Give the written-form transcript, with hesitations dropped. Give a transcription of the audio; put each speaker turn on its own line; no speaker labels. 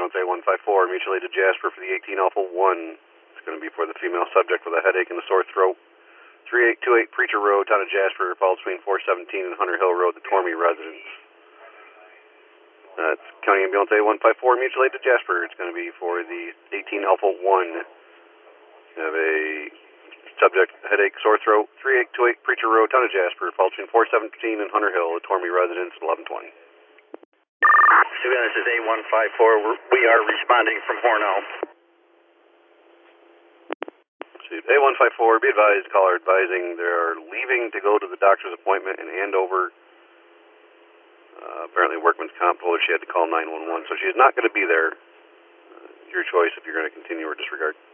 Ambulance A154, mutual aid to Jasper for the 18 Alpha 1. It's going to be for the female subject with a headache and a sore throat. 3828 Preacher Road, town of Jasper, followed between 417 and Hunter Hill Road, the Tormey residence. That's County Ambulance A154, mutual aid to Jasper. It's going to be for the 18 Alpha 1. You have a subject, headache, sore throat, 3828 Preacher Road, town of Jasper, followed between 417 and Hunter Hill, the Tormey residence, 1120.
This is A154. We are responding from Hornell.
A154, be advised, caller advising they are leaving to go to the doctor's appointment in Andover. Apparently workman's comp told her she had to call 911, so she is not going to be there. Your choice if you're going to continue or disregard.